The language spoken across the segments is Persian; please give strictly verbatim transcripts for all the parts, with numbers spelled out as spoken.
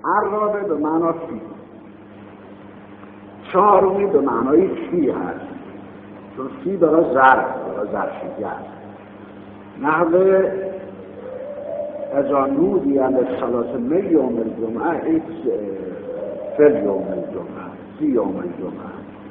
عرابه به معنا فی، چهارمی به معنای فی هست، چون فی برای ظرف، برای ظرفیت است. نحوه اذا نودی للصلاة من یوم الجمعه ای فی یوم الجمعه، فی یوم الجمعه.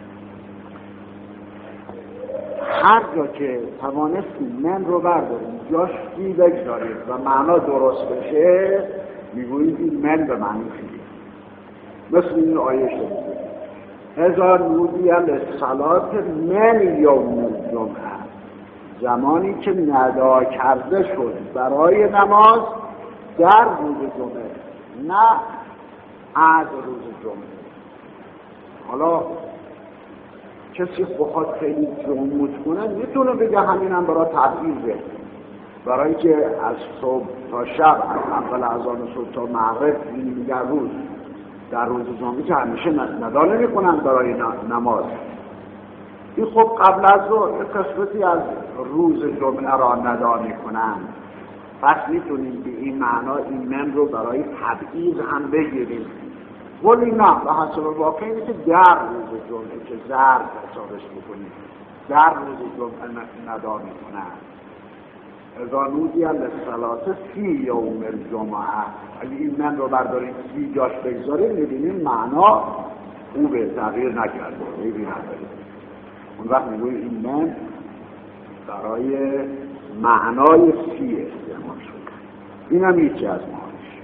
هر جا که توانستیم من رو برداریم جاش فی بگذاریم و معنا درست بشه میگوییم این من به معنی فی. مثل این آیه شده اذا نودی للصلاة من یوم الجمعه، زمانی که ندا کرده شد برای نماز در روز جمعه، نه از روز جمعه. حالا کسی بخواد خیلی جمعوت کنه میتونه بگه همینم برای تبعیضه، برای که از صبح تا شب، از اول اذان صبح تا مغرب میگه روز، در روز جمعه که همیشه ندا نمی‌کنن برای نماز. این خب قبل از ظهر یک قسمتی از روز جمعه را ندا می‌کنن، پس میتونیم به این معنا این من رو برای تبعیض هم بگیریم. ولی نه، به حسب واقع اینه که در روز جمعه که ضرب حسابش می‌کنیم در روز جمعه ندا می‌کنن. اذا نودی للصلاة فی یوم الجمعه، اگه این من رو برداریم فی جاش بگذاریم می‌بینیم معنا خوبه، تغییر نکرده، عیبی نداره. اون وقت میگوییم این من برای معنای فی استعمال شده. این هم یکی از معانیش.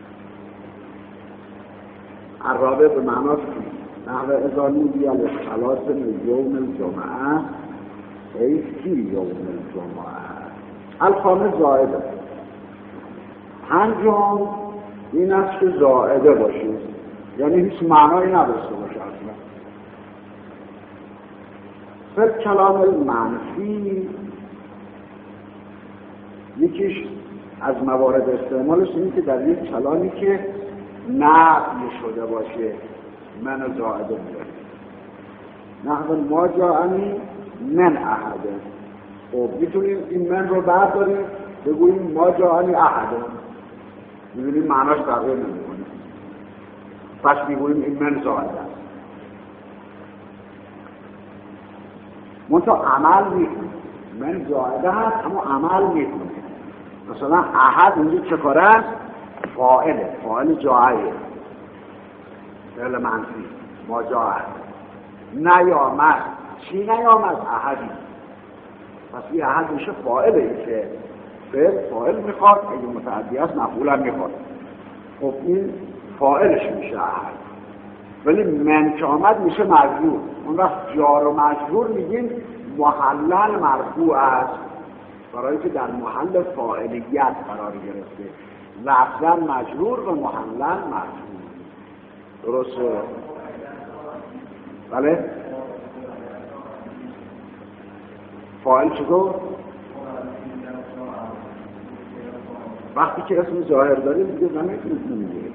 عرابه به معنا فی، نحو اذا نودی للصلاة من یوم الجمعه ای فی یوم الجمعه. الخامس زائده. پنجم این است که زائده باشه، یعنی هیچ معنایی نداشته باشه اصلا. فقه کلام المنفی یکیش از موارد استعمالش اینه که در یک کلامی که نفی شده باشه من زائده بیاره. نحو ما جاءنی من احده، خب میتونیم این من رو برداریم بگوییم ما جاءنی احده، میبینیم معناش تغییر نمیکنه، پس میگوییم این من زائده است. منتها عمل میکنه، من زائده هست اما عمل میکنه. مثلا احد اونجا چه کاره است؟ فاعله، فاعل جاعه، فعل منفی ما جاعه. نیامد، چی نیامد؟ احدی. پس این احد میشه فاعله، این که فعل فاعل میخواد، اگه متعدی است مفعول هم میخواد. خب این فاعلش میشه احد. ولی من که آمد میشه مجرور. اون وقت جار و مجرور میگیم محلل مرفوع است، برای که در محل فاعلیت قرار گرفته، لفظاً مجرور و محلل مرفوع. درسته؟ بله؟ فاعل چطور؟ وقتی که اسم ظاهر داریم دیگه زمین نمیگیره.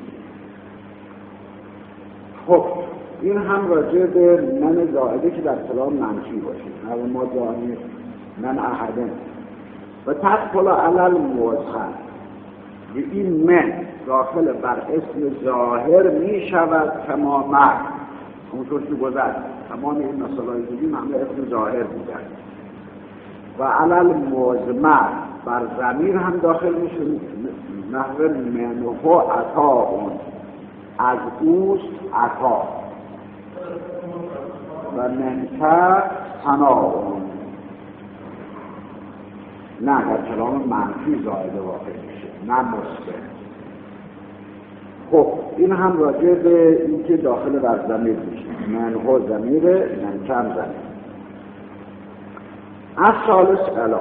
خب این هم راجع به من زائده که در کلام منفی باشه، او ما جانی من احدن و تدخل علل موضحن، به این من داخل بر اسم ظاهر می شود تماما، همونطور که گذشت تمام این مسائل دیگه همه اسم ظاهر بودن. و علل مضمر بر ضمیر هم داخل میشه، نحو منه عطا، اون از اوست عطا، و منکر ثنا، نه در کلام منفی زائده واقع میشه، نه مثبت. خب این هم راجع به این که داخل بر ضمیر میشه، منه ضمیره، منکر ضمیر. از ثالث الا،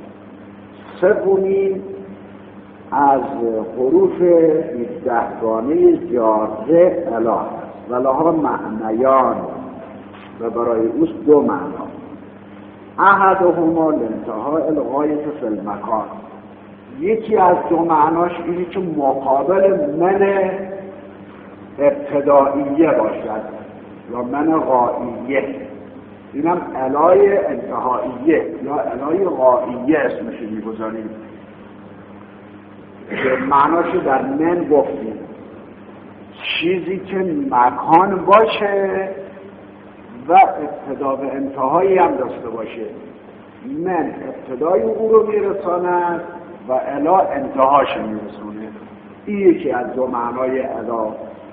سومین از حروف هجدهگانه جاره الا و لها معنیان و برای اوست دو معنا. احدهما لانتهاء الغایة فی المکان، یکی از دو معناش اینه که مقابل من ابتدائیه باشد یا من غاییه، اینم الای انتهائیه یا الای غاییه اسمش میگذاریم. معناشو در من گفتیم، چیزی که مکان باشه و ابتدا و انتهایی هم داشته باشه. من ابتدای او رو میرساند و الا انتهاش میرسونه. این یکی از دو معنای الا.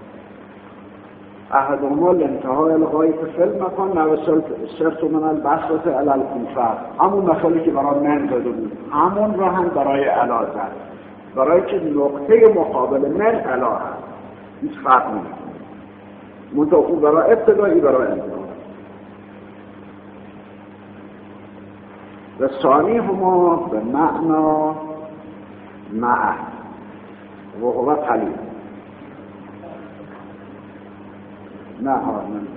احدهما الانتهای الغایت فی المکان نوصل سرت من البسط الی الکوفه، همون مثالی که برای من زده بود همون رو هم برای الا زد، برای که نقطه مقابل من الا هست، هیچ فرق نمیکنه، منطقه او برای ابتدایی برای انتها. و ثانی هما به معنا معه و هو قلیل. نه ها من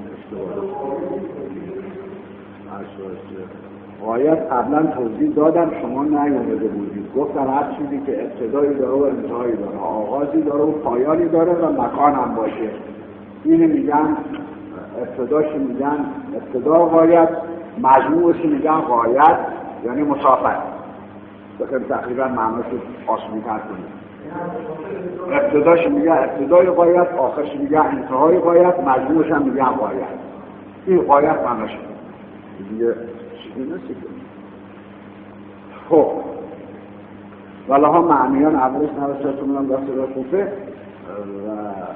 اشتباه غایت قبلا توضیح دادم شما نیومده بودید، گفتم هر چیزی که ابتدایی داره و انتهایی داره، آغازی داره و پایانی داره و مکان هم باشه. اینه میگن ابتداش میگن ابتدا غایت، مجموعش میگن غایت یعنی مسافت. بخیر تقریبا معناشو آسان‌تر کنید. ابتداش میگه ابتدای غایت، آخرش میگه انتهای غایت، مجموعش هم میگه غایت. این غایت معناشه دیگه چیزی نسید. خب ولها معنیان اولش نوشتتون هم دسته را خوفه و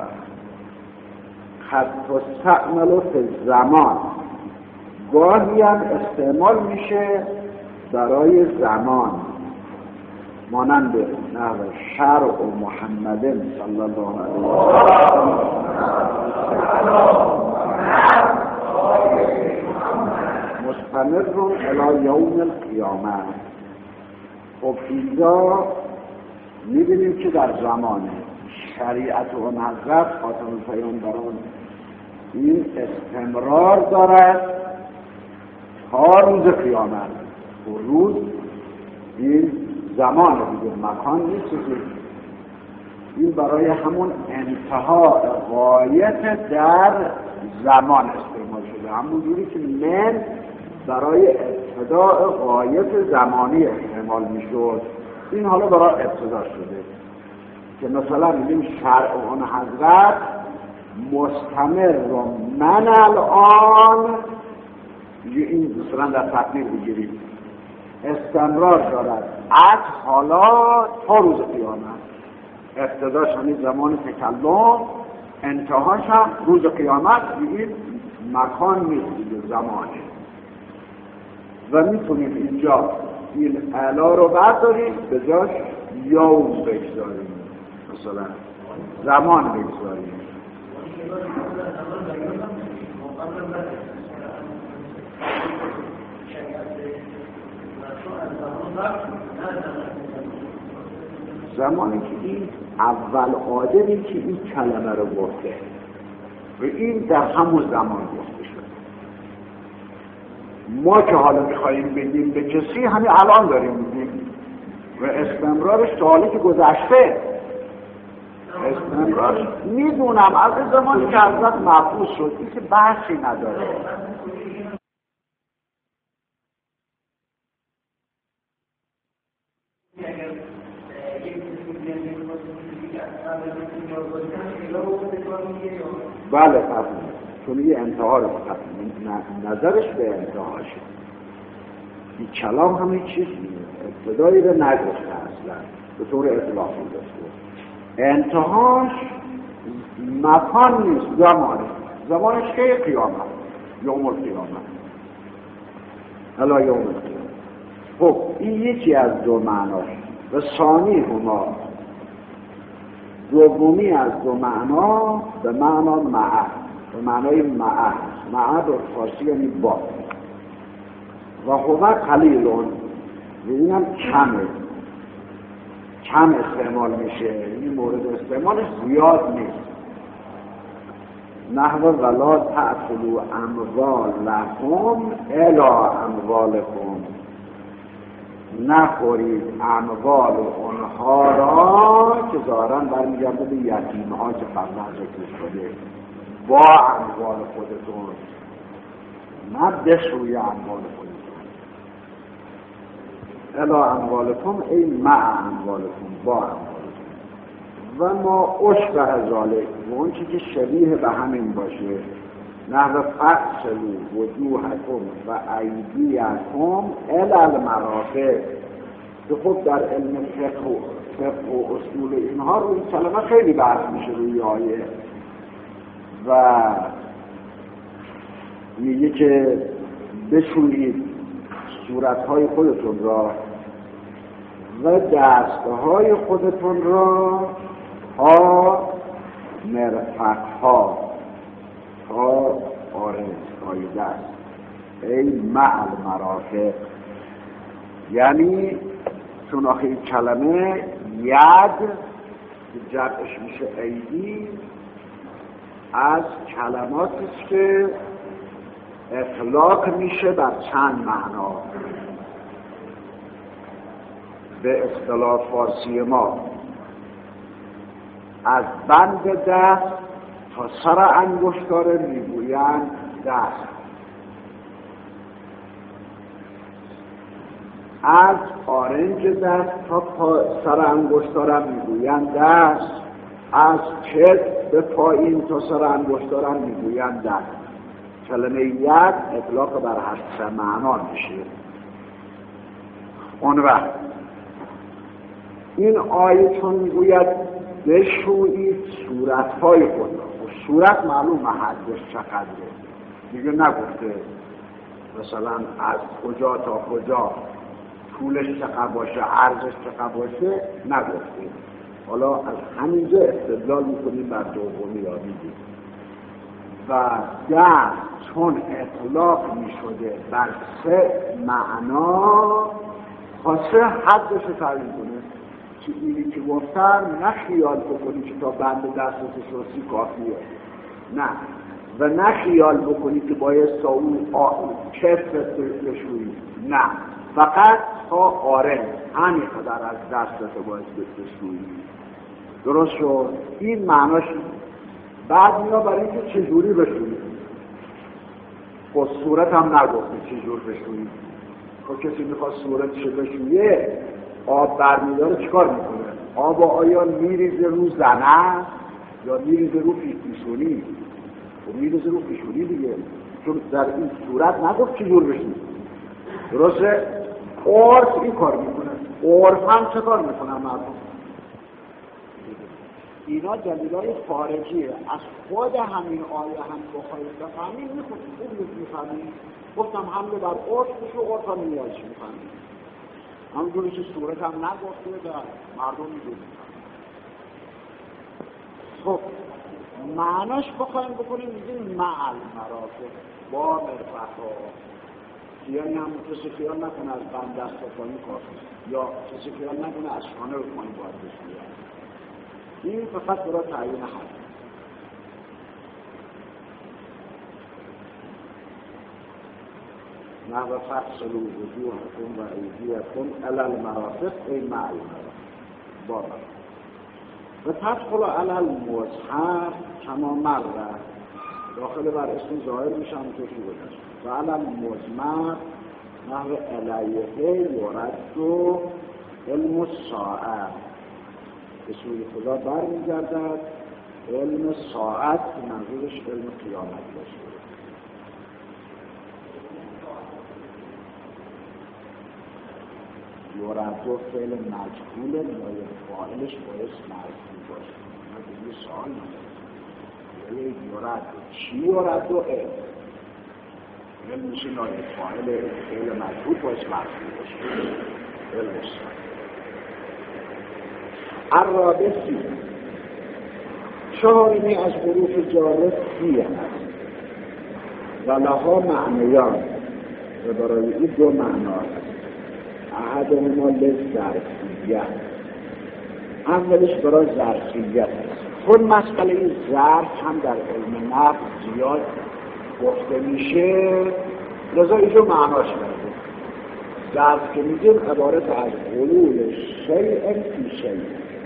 خط تستعمل فی زمان، گاهی هم استعمال میشه برای زمان، مانند نحو شرع محمد صلی الله علیه و مستمر الی یوم القیامه. خب اینجا میبینیم که در زمان شریعت و حضرت خاتم الپیامبران این استمرار دارد تا روز قیامت. و روز این زمان دیگه مکان نیست، این برای همون انتها غایت در زمان استعمال شده، همون جوری که من برای ابتداء غایت زمانی استعمال میشد، این حالا برای ابتدا شده که مثلا میگیم شرع اون حضرت مستمر رو من الان، این مثلا در تقدیر بگیریم استمرار دارد از حالا تا روز قیامت. ابتداش همین زمان تکلم، انتهاش هم روز قیامت. این مکان نیست دیگه، زمانه. و میتونیم اینجا این اعلا رو برداریم به جاش یوم بگذاریم، مثلا زمان بگذاریم. زمانی که این اول آدمی که این کلمه رو گفته و این در همون زمان گفته شد. ما که حالا میخواییم بگیم به کسی همین الان داریم میگیم و استمرارش تا حالی که گذشته. استمرارش میدونم از زمانی که حضرت محفوظ شد، این که بحثی نداره. بله طبعا، چون یه انتها رو نظرش به انتهاشه. این کلام همه چیز ابتدایی رو نگفته اصلا به طور اطلاقی داشته، انتهاش مکان نیست، زمانه. زمانش که قیامت، یوم القیامت، الی یوم القیامت. خب این یکی از دو معناش. و ثانی هما، دومی از دو معنا به معنا معه، به معنای معه. معه در فارسی یعنی با. و هو قلیلون، یعنی هم کمه، کم استعمال میشه، این مورد استعمالش زیاد نیست. نحو ولا تأکلوا اموالکم الی اموالکم، نخورید اموال اونها را که ظاهراً برمیگرده به یتیم‌ها که قبلا ذکر شده، با اموال خودتون، نه بسوی اموال خودتون. الی اموالکم ای مع اموالکم، با اموالکم. و ما اشبه ذالک و اون چی که شبیه به همین باشه نحو فصلوا وجوهکم و ایدیکم الی المرافق که خب در علم فقه و, فقه و اصول اینها روی این کلمه خیلی بحث میشه روی آیه و میگه که بشویید صورتهای خودتون را و دستهای خودتون را تا مرفقها تا آرزهای دست ای مع المرافق، یعنی چون آخه این کلمه ید که جمعش میشه ایدی از کلماتی است که اطلاق میشه بر چند معنا. به اصطلاح فارسی ما از بند دست تا سر انگشتاره میگویند دست، از آرنج دست تا سر انگشتاره میگویند دست، از کتف به پایین تا سر انگشتاره میگویند دست. کلمه ید اطلاق بر هر سه معنا میشه. اون وقت این آیه چون میگوید بشویید صورتهای خود را، و صورت معلومه حدش چقدره، دیگه نگفته مثلا از کجا تا کجا طولش چقدر باشه عرضش چقدر باشه، نگفته. حالا از همینجا استدلال میکنیم بر دومی یا میگیم و دست چون اطلاق میشده بر سه معنا خواسته حدش رو تعیین کنه که اینی که گفتن نه خیال بکنی که تا بند دستت شستی کافیه، نه، و نه خیال بکنی که باید تا اون کفت بشویی، نه، فقط تا آره همین قدر از دستت باید بشویی. درست شد؟ این معناش. بعد میاد برای اینکه چجوری بشویی. خب صورت هم نگفته چجور بشویی. خب کسی میخواد صورتشو بشویه آب برمیداره چیکار میکنه؟ آب آیا میریزه رو زنه یا میریزه رو پیشونی؟ خب میریزه رو پیشونی دیگه، چون در این صورت نگفت چجور بشویی. درسته؟ عرف این کار میکنه. عرف هم چه کار میکنه مردم؟ اینا دلیلای خارجیه. از خود همین آیه هم بخواهید بفهمید میخونید خوب میفهمید. گفتم حمله بر عرف بشه و عرف هم نیازش میفهمید. همونجوری که صورت هم نگفته و مردم میدونید. خب معناش بخواهیم بکنیم میگیم معل مرافق با مرفقها، یعنی هم کسی خیال نکنه از بند دست و پایین کافی یا کسی خیال نکنه از خانه رو پایین باید بشوید. این فقط برای تعیین حد. نحو فصلوا وجوهکم و ایدیکم الی المرافق ای مع المرافق با و تدخل علی المصحف کما مر داخل بر اسم ظاهر میشه همونطور که گذشت و علی المضمر نحو الیه یرد و علم الساعه به سوی خدا بر میگردد. علم ساعت منظورش علم قیامت باشه. یوردو فعل مجهول نایب فاعلش باعث مرفوع باشه. ما دیگه سوال نداره. یعنی یوردو چی یوردو؟ علم. علم میشه نایب فاعل فعل مجهول باعث مرفوع باشه. علم ساعت. الرابطی چهارمی از حروف جاره سی هست و لها معنیان و برای این دو معنا هست. احدهما للظرفیت، اولش برای ظرفیت است. چون مسئله این ظرف هم در علم نحو زیاد گفته میشه لذا اینجا معناش برده. ظرف که میگیم عبارت از حلول شیء فی شیء،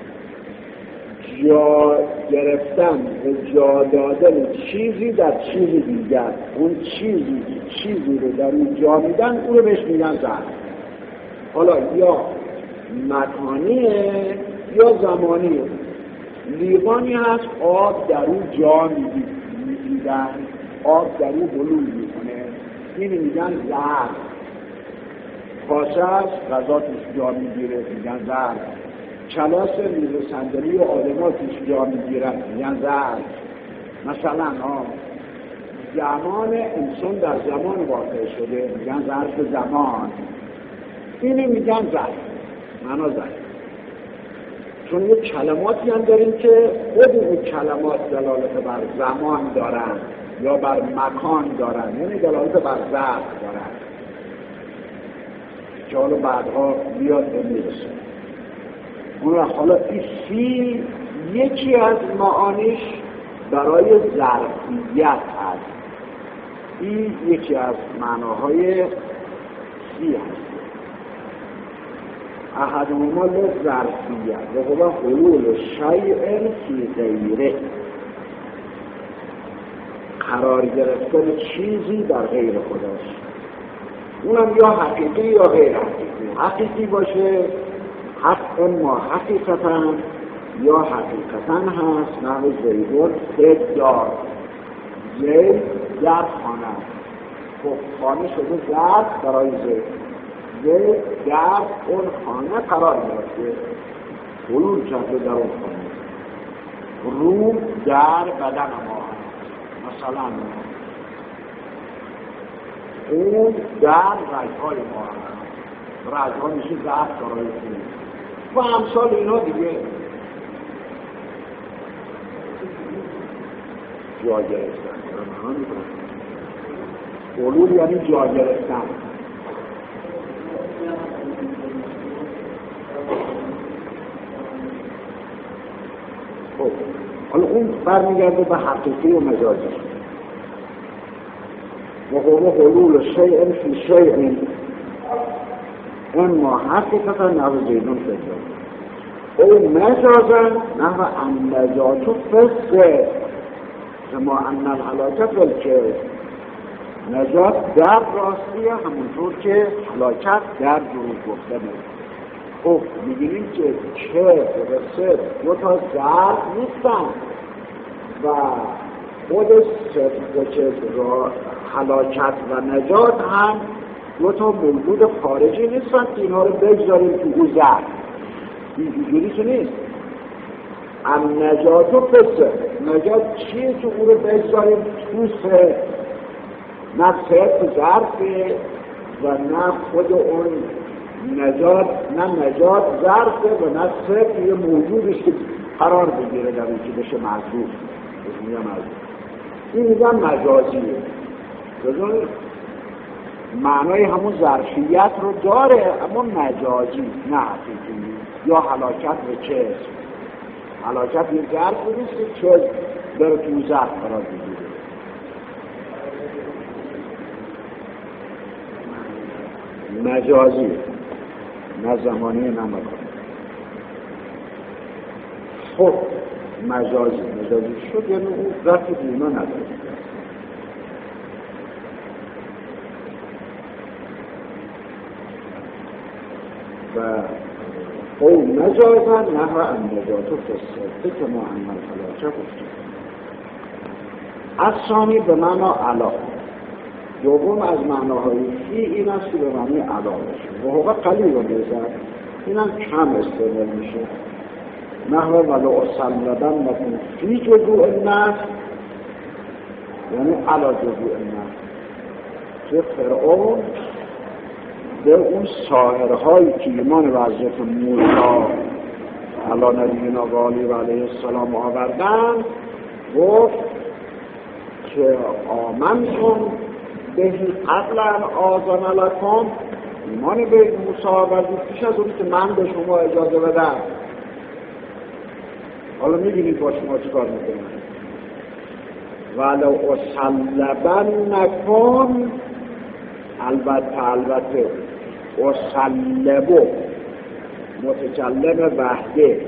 جا گرفتن و جا دادن چیزی در چیز دیگر. اون چیزی چیزی رو در اون جا میدن اون رو بهش میگن ظرف. حالا یا مکانیه یا زمانیه. لیوانی هست آب در اون جا میدیدن، آب در اون بلوغ میکنه، این میگن زرد. کاسه هست غذا توش جا میگیره، میگن زرد. کلاس میز صندلی و آدما توش جا میگیرن، میگن زرد. مثلا ها زمان انسان در زمان واقع شده، میگن ظرف زمان. اینی میگن ظرف، معنا ظرف. چون یه کلماتی هم داریم که خود اون کلمات دلالت بر زمان دارن یا بر مکان دارن، یعنی دلالت بر ظرف دارن که حالا بعدها بیاد به میرسه. اون حالا این سی یکی از معانیش برای ظرفیت هست. این یکی از معناهای سی هست. احدهما للظرفیت و هو حلول شیء فی غیره، قرار گرفتن چیزی در غیر خداش. اونم یا حقیقی یا غیر حقیقی. حقیقی باشه حق ما حقیقتا، یا حقیقتا هست نحو زیدون خد دار، زید در خانه، خب خانه شده زرد برای زید، زید در اون خانه قرار گرفته، حلول کرده در اون خانه. روم در بدن ما هست، مثلا اون در رجهای ما هست، رجها میشه زرد برای زید و امثال اینا دیگه. جا گرفتن حلول یعنی جا گرفتن. خب حالا اون برمیگرده به حقیقی و مجازی. و هو حلول شیء فی شیء اما حقیقتا نحو زیدون فجر او مجازا نحو النجات فسه کما ان الهلاکت که نجات در راستیه، همونطور که هلاکت در دروغ گفتنه. خب می‌بینیم که چه و سه دو تا ضرب نیستن و خود صدق و چه را هلاکت و نجات هم دو تا موجود خارجی نیستن که اینها رو بگذاریم تو او ضرب. اینجوری که نیست. النجات و فسه، نجات چیه که او رو بگذاریم تو سه، نه سه تو ظرفه و نه خود اون نجات، نه نجات ظرفه و نه سه توی موجودش که قرار بگیره در این که بشه محضوب، بشه میگه محضوب. این میگن مجازیه. بزنید معنای همون ظرفیت رو داره اما مجازی نه حقیقی. یا هلاکت به چه هلاکت یه ظرف نیست که چه داره تو ظرف قرار بگیره. مجازی نه زمانی نه مکانی. خب مجازی مجازی شد یعنی اون ذات دیما نداره. و او مجازا نحو النجات فسه که ما عمل فلاچه گفتیم. از ثانی به معنا علا. دوم از معناهای فی این است که به معنی علا باشه. و هو قلیل و نظر این هم کم استعمال میشه. نحو ولو اسلبن نکن فی جزوء الناس، یعنی علا جزوء الناس. که فرعون به اون ساحرهایی که ایمان به حضرت موسی علی نبینا و آله و علیه السلام آوردن گفت که آمنتم بهی قبل ان آذن لکم، ایمان به موسی آوردید پیش از اون که من به شما اجازه بدم. حالا میبینید با شما چی کار میکنم. ولو اسلبن نکن، البته البته اسلبو متکلم وحده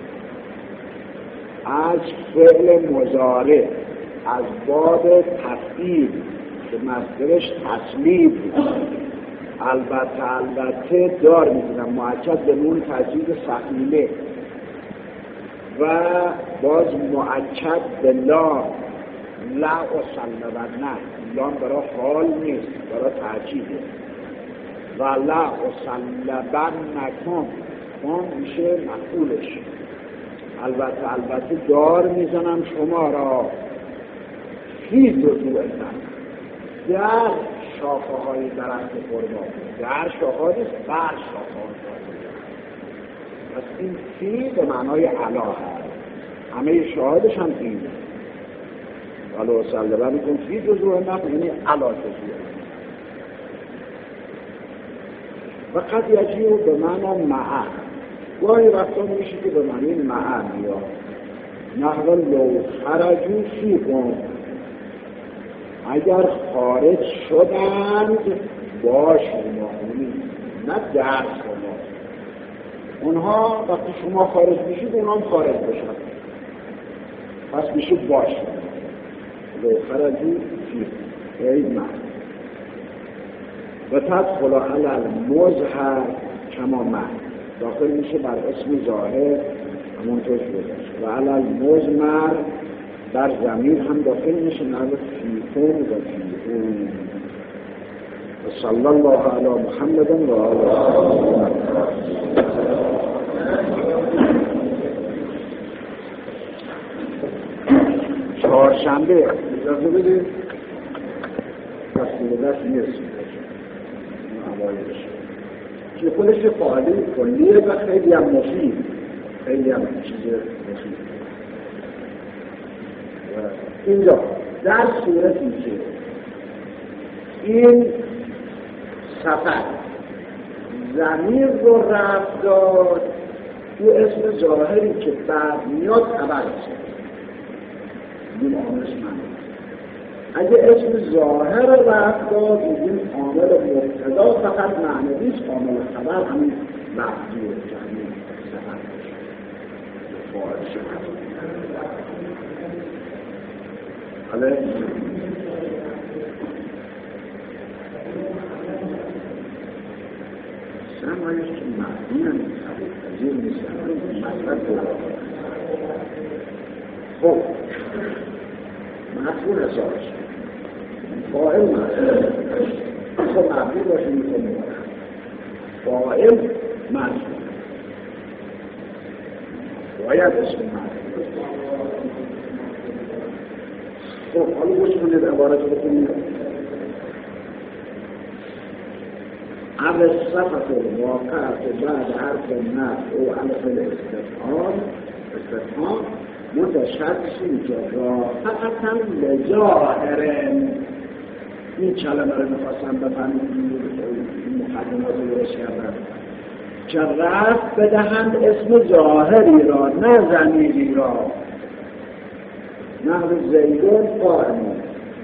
از فعل مضارع از باب تفعیل که مصدرش تسلیب، البته البته دار میدونم معجد به نون تجدید ثقیله و باز مؤکد به لام لا اصلبنک، لام برای حال نیست، برای تأکیده. و لا اصلبنکم، اون میشه مفعولش. البته البته دار میزنم شما را فی جذوع النخل، در شاخه های درخت خرما، در شاخه ها نیست، بر شاخه ها. پس این فی به معنای علا هست، همه شاهدش هم اینه. ولو سلبنکم فی جذوع النخل یعنی علا جذوع. و قد یجیء به معنی مع، گاهی وقتا میشه که به معنی مع میاد. نحو لو خرجوا فیکم، اگر خارج شدند با شما، نه در شما. اونها وقتی شما خارج میشید اونها هم خارج بشن، پس میشه با شما. لو خرجوا فیکم ای من. و تدخل علی المظهر کما من، داخل میشه بر اسم ظاهر همونطور گذشت. و علی المضمر در ضمیر هم داخل میشه، نحو فیکم و فیکم. و صلی الله علی محمد و آله. چهارشنبه اجازه بدید تصمیم دست نیست که خودش فعالی کلیه و خیلی هم مفید، خیلی هم چیز مفید. اینجا در صورتی که این سفر ضمیر رو رفت داد تو اسم ظاهری که بعد میاد عوض شد، این عاملش معنی. اگه اسم ظاهر رفت داد این عامل مبتدا فقط معنویش، عامل خبر همین لفظی و جمعی سفر فاعل شد. حالا سمایش که معنی هم تغییر نیست، مطلب دو خب مفهول حسابش فاعل مفهول خب مفهول باشه میکنه فاعل مفهول باید اسم مفهول. خب حالا گوش کنید عبارت بکنید. عرض صفت الواقعت بعد حرف نفع او علف الاستفهام استفهام متشخصی که رافعتاً لظاهرن. این کلمه رو میخواستم بفهمید، این مقدمات رو درست کردم که رفت بدهند اسم ظاهری را نه ضمیری را. نحو زیدون قائمون،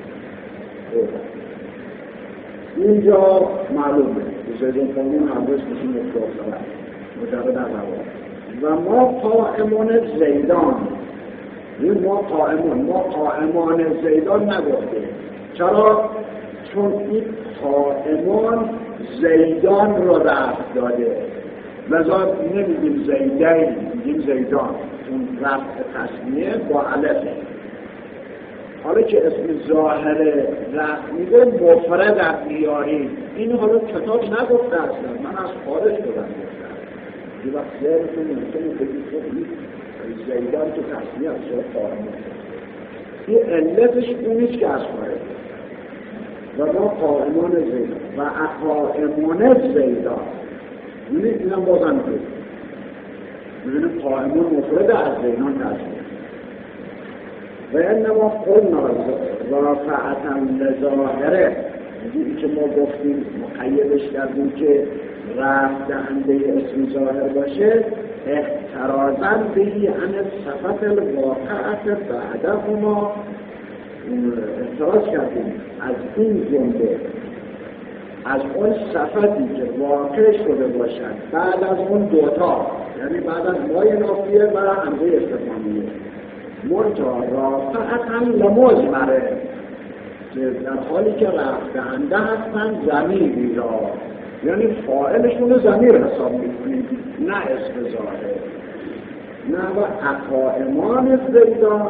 اینجا معلومه زیدون قائمون حضرش میشیم افتافتر مجرد در روان. و ما قائمون زیدان، این ما قائمون، ما قائمان زیدان نگفته. چرا؟ چون این قائمان زیدان رو رفت داده، لذا نمیگیم زیدین، میگیم زیدان، چون رفت تصمیه با علفه. حالا که اسم ظاهر رفت میده مفرد در میاری، این حالا کتاب نگفته اصلا، من از خارج شدم گفتم. یه وقت ذهنتون ممکنه بگید خب زیدان که تصمیه از شد قائمان، این علتش اونیست که از خارج و ما قائمان زیدان و اقائمان زیدان. میدونید اینم بازم بود میدونید قائمان مفرد از زیدان تصمیه. و انما قلنا رافعتاً لظاهره، میگه که ما گفتیم مقیدش کردیم که رفت دهنده اسم ظاهر باشه احترازاً بهی عن صفت الواقعت بعدهما. احتراز کردیم از این جمله، از اون صفتی که واقع شده باشد بعد از اون دوتا، یعنی بعد از مای نافیه و همزه استفهامیه. منتها رافعتاً لمضمره، در حالی که رفت دهنده هستن ضمیری را، یعنی فاعلشون رو ضمیر حساب میکنیم نه اسم ظاهر. نه و اقائمان زیدان.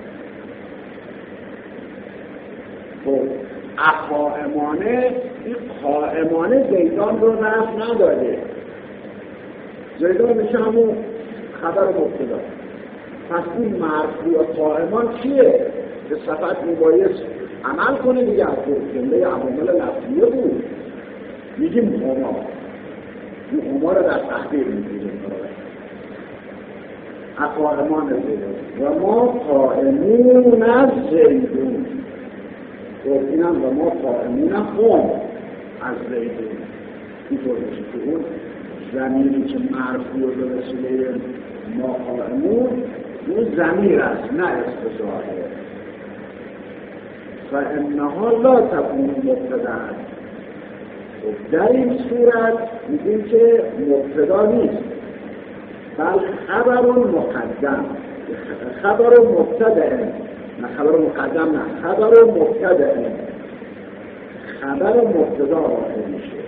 خب اقائمانه، این قائمانه زیدان رو رفت نداده. زیدان میشه همون خبر مبتدا. پس این مرفوع قائمان چیه؟ به صفت مبایز عمل کنه دیگه. از جمله عوامل لفظیه بود. میگیم هما، این هما رو در تحقیق میگیریم. اقائمان زیدان و ما قائمون از زیدون. خب اینم و ما قائمون هم از زیدون. اینطور میشه که اون زمینی که مرفوع به وسیله ما قائمون، اون زمیر است نه اسم ظاهر. فانها لا تكون مبتدا. خب در این صورت میگیم که مبتدا نیست، بل خبر مقدم. خبر مبتدا، نه خبر مقدم، نه خبر مبتدا. خبر مبتدا واقع میشه.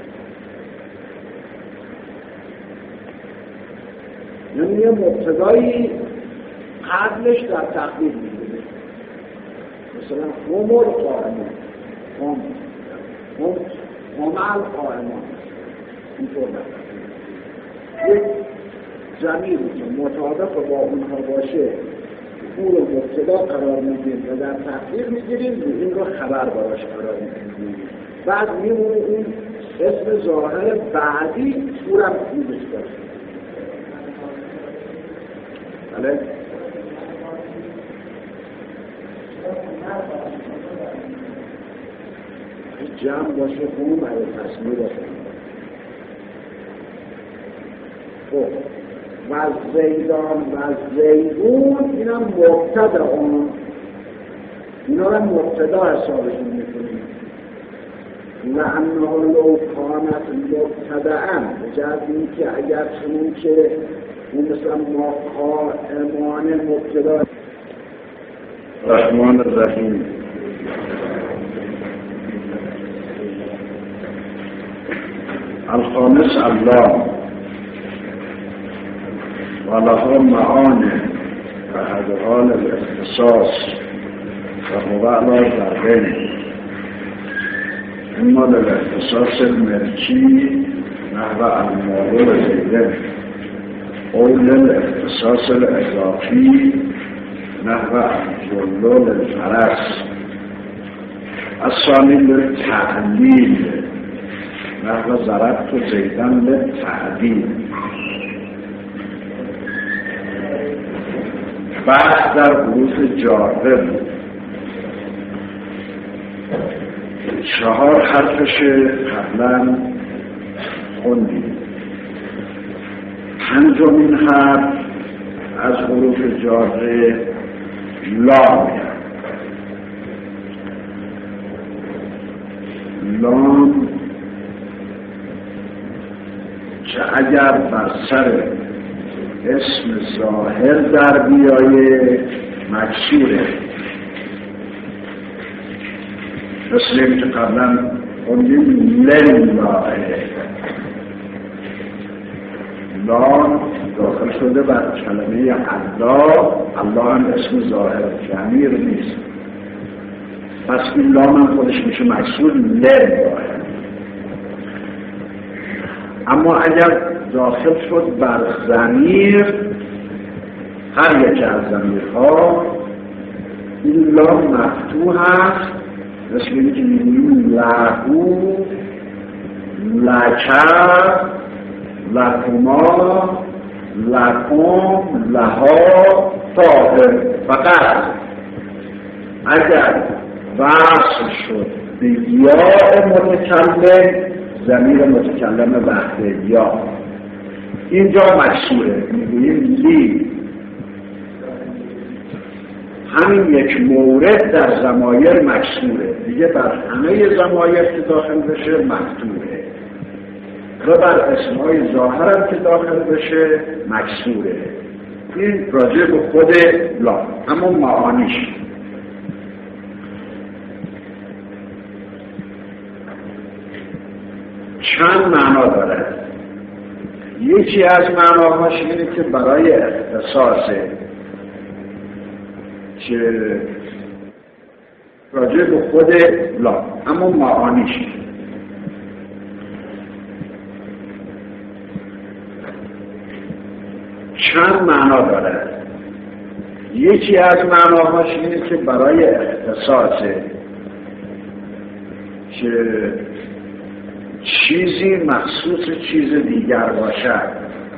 یعنی یه مبتدایی قبلش در تقدیر میگیره. مثلا همول قائمان، هم هم همال قائمان، اینطور نکنه. یک ضمیری که مطابق با اونها باشه او رو مبتدا قرار میدیم و در تقدیر میگیریم، این رو خبر براش قرار میدیم. بعد میمونه این اسم ظاهر بعدی پورم خوبش باشه. بله؟ جمع باشه خون برای تصمیر باشه. خب و زیدان و زیدون اینا مبتدا اون، اینا رو مبتدا حسابشون میکنیم. لعنه لو کانت مبتداً، به جهت اینکه اگر چنین که اون مثلا ما قائمان مبتدا. رحمان الرحیم. الخامس الله و لها معانی و حال الاختصاص و هو علا ضربین. اما للاختصاص الملکی نحو المال و زیده، او للاختصاص الاضافی نحو الجلو للفرس. الثانی للتعلیل نحو ضربت زیدن للتعلیل. بعد در حروف جاره چهار حرفش قبلا خوندیم. پنجمین حرف از حروف جاره لام. لام که اگر بر سر اسم ظاهر در بیایه مکسوره، مثل این که قبلا خوندیم لله. لام داخل شده بر کلمه الله. الله هم اسم ظاهر ضمیر نیست، پس این لام هم خودش میشه مکسور لله. اما اگر داخل شد بر ضمیر، هر یک از ضمیرها، این لام مفتوح است، مثل اینکه میگوییم لهو، لکر، لکما، لکم، لها، طاهر. فقط اگر وصل شد به یا متکلم، ضمیر متکلم وحده یا، اینجا مکسوره، میگوییم لی. همین یک مورد در ضمایر مکسوره، دیگه بر همه ضمایر که داخل بشه مفتوحه و بر اسمهای ظاهر هم که داخل بشه مکسوره. این راجع به خود لا، اما معانیش چند معنا داره. یکی از معناهاش اینه که برای اختصاصه که راجع به خود لا، اما معانیش چند معنا داره. یکی از معناهاش اینه که برای اختصاصه که چیزی مخصوص چیز دیگر باشد،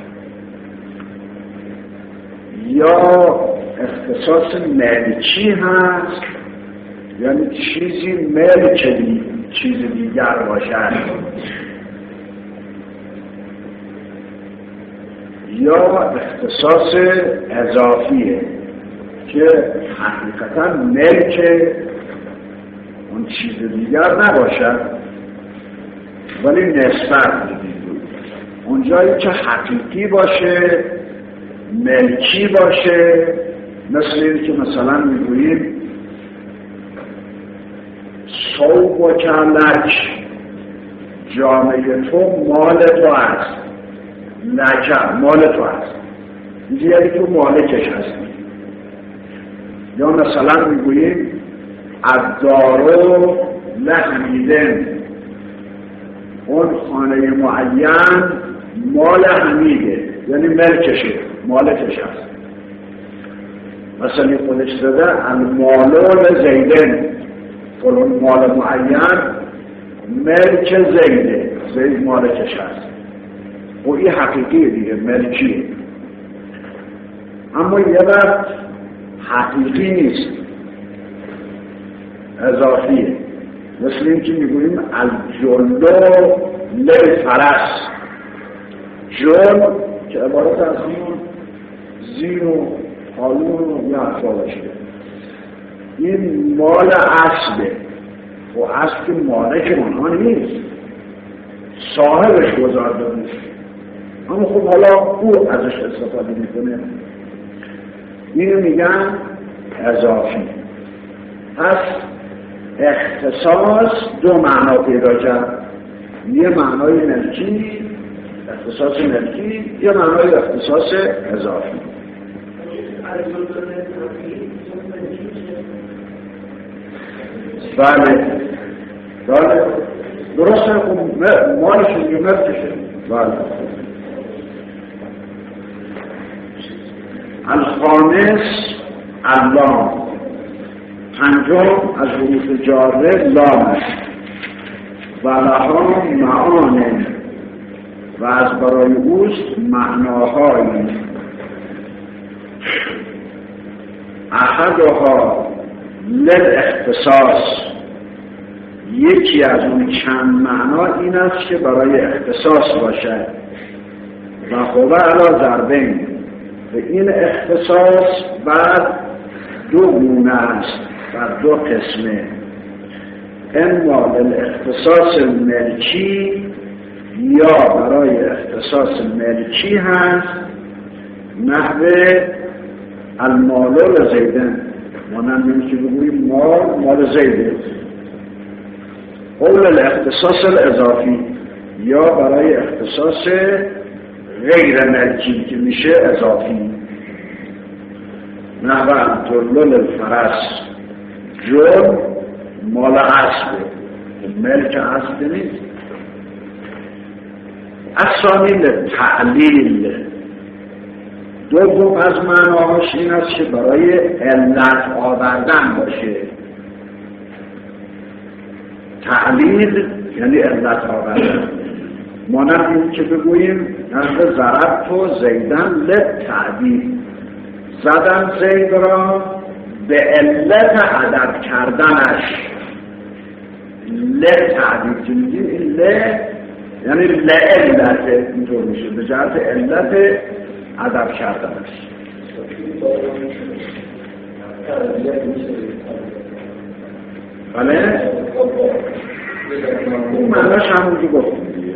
یا اختصاص ملکی هست، یعنی چیزی ملک دی چیز دیگر باشد، یا اختصاص اضافیه که حقیقتا ملک اون چیز دیگر نباشد ولی نسبت بدید اونجایی که حقیقی باشه، ملکی باشه، مثل این که مثلا میگوییم صوب و کلک، جامعه تو مال تو است، لکه مال تو است، یعنی تو مالکش هستی. یا مثلا میگوییم الدارو لحمیدن، اون خانه معین مال حمیده، یعنی ملکشه، مالکش هست. مثلا خودش داده المالو لزیدن، فلان مال معین ملک زیده، زید مالکش هست. و این حقیقی دیگه، ملکیه. اما یه وقت حقیقی نیست، اضافیه. مثل این که میگوییم الجلو للفرس، جل که عبارت از همون زین و حالون و یه اطفا باشه، این مال اصله و اصل که مالک اونها نیست، صاحبش گذارده نیست، اما خب حالا او ازش استفاده میکنه. اینو میگن اضافی. پس اختصاص دو معنا پیدا کرد، یه معنای ملکی، اختصاص ملکی، یه معنای اختصاص اضافی. بله بله درسته، خب مالش اینجا ملکشه. بله. الخامس اللام، پنجم از حروف جاره لام است و لها معانی و از برای اوست معناهایی. احدها للاختصاص، یکی از اون چند معنا این است که برای اختصاص باشد. و هو علی ضربین، و این اختصاص بعد دو گونه است، بر دو قسمه. اما للاختصاص ملکی، یا برای اختصاص ملکی هست، نحو المالو لزیدن، مانند این که بگوییم مال مال زیده. قول الاختصاص الاضافی، یا برای اختصاص غیر ملکی که میشه اضافی، نحو الجلو للفرس، جل مال اسبه، ملک اسب نیست. الثانی للتعلیل، دوم از معناهاش این است که برای علت آوردن باشه. تعلیل یعنی علت آوردن، مانند این که بگوییم نحو ضربت و زیدن للتعدیل، زدم زید را به علت ادب کردنش. للتعدیل که میگیم این ل یعنی لعلت، اینطور میشه به جهت علت ادب کردنش. بله؟ اون معناش همون که گفتیم دیگه.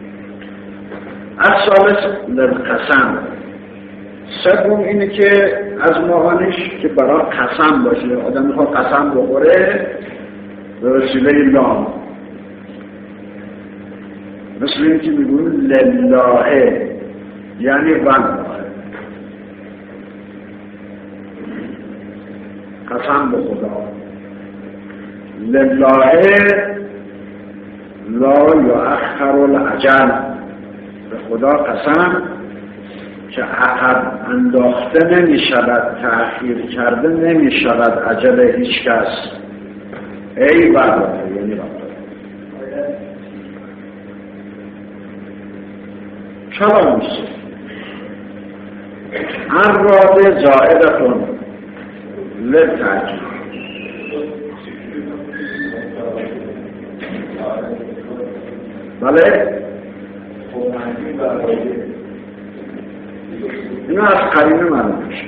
الثالث للقسم، سوم اینه که از معانیش که برای قسم باشه، آدم میخواد قسم بخوره به وسیله لام، مثل این که میگویم لله، یعنی والله، قسم به خدا، لله لا یؤخر الاجل، به خدا قسم که عقب انداخته نمی شود، تأخیر کرده نمی شود اجل هیچ کس. ای والله، یعنی والله کلام است. الراده زائدتون للتأکید. بله اینو از قرینه معلوم میشه.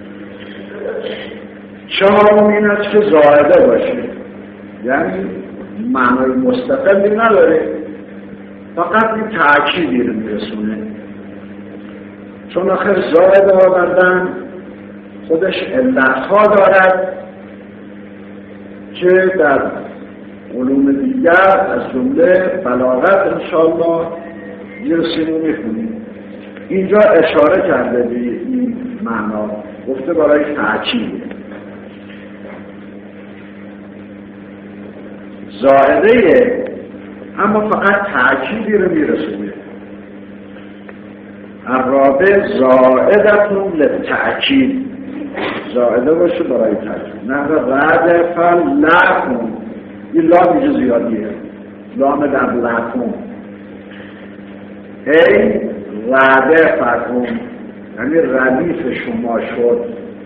چهارم این است که زائده باشه، یعنی معنای مستقلی نداره، فقط این تأکیدی رو میرسونه. چون آخر زائده آوردن خودش علتها دارد که در علوم دیگر از جمله بلاغت انشاءالله میرسیم و میخونیم. اینجا اشاره کرده به این معنا، گفته برای تأکید. زائده اما فقط تأکیدی رو میرسونه. الرابع زائدتون للتأکید، زائده باشه برای تأکید. نه رد فل لکن، این لام اینجا زیادیه، لام در لکن. ای رده فرکن، یعنی ردیف شما شد.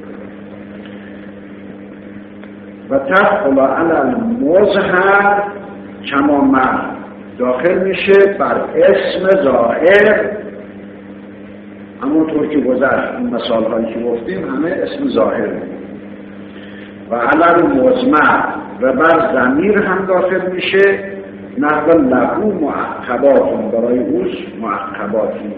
و تدخل علی المظهر کما مر، داخل میشه بر اسم ظاهر، همونطور که گذشت این مثال هایی که گفتیم همه اسم ظاهر. و علی المضمر، و بر ضمیر هم داخل میشه، نحو لهو معقبات، برای اوش معقباتی.